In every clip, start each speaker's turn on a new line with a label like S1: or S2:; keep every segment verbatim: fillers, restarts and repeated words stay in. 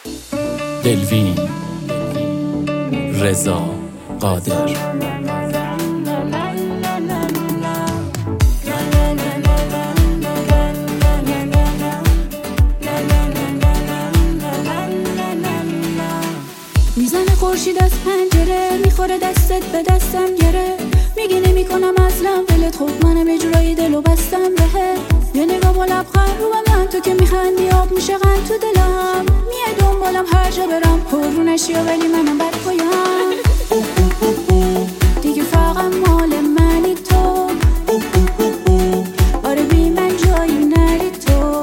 S1: دلوین رضا قادر.
S2: میزنه خورشید از پنجره، میخوره دستت به دستم گره، میگی نمی کنم اصلا ولت خوب، منم یه جورایی دلو بستم بهه. یه نگاه با لبخند رو به من، تو که میخندی آب میشه قند تو دلم، میای دنبالم هر جا برم، پرونشی و ولی منم بد پایم دیگه فقط مال منی تو، آره بی من جایی نری تو،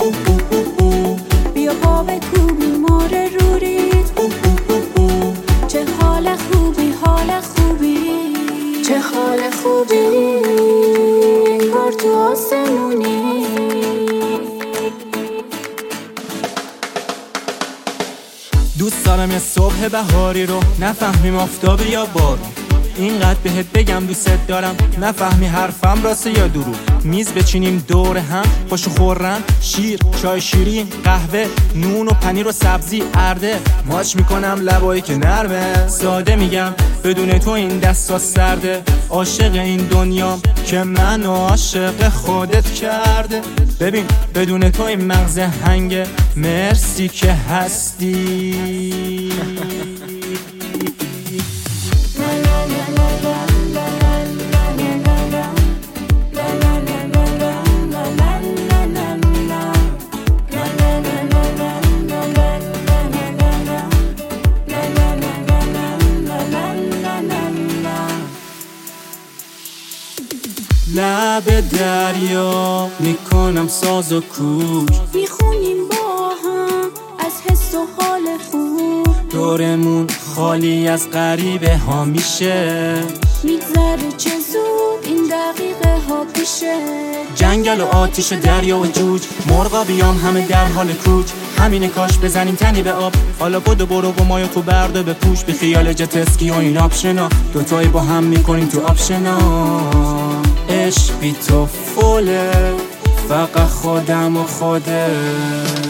S2: بیا پا بکوبی ماره روریت، چه حال خوبی حال خوبی چه حال خوبی، انگار تو آسمونی.
S3: دوست دارم یه صبح بهاری رو نفهمیم آفتاب یا بارون، اینقدر بهت بگم دوست دارم نفهمی حرفم راسته یا دروغ. میز بچینیم دور هم خوش خورم، شیر، چای شیرین، قهوه، نون و پنیر و سبزی ارده، ماچ میکنم لبایی که نرمه، ساده میگم بدون تو این دستا سرده، عاشق این دنیام که منو عاشق خودت کرده. ببین بدون تو این مغز هنگه، مرسی که هستی. لب دریا میکنم ساز و کوچ،
S2: میخونیم با هم از حس و حال خوب،
S3: دورمون خالی از غریبه ها میشه،
S2: میگذره چه زود این دقیقه ها پیشه،
S3: جنگل و آتیش دریا و جوج، مرغا بیام همه در حال کوچ، همینه کاش بزنیم تنی به آب، حالا بدو برو و مایو تو برده به پوش، بی خیال جت اسکی و این آپشنا، دوتایی با هم میکنیم تو آپشنا، عشق بی تو فوله، فقط خودم و خوده.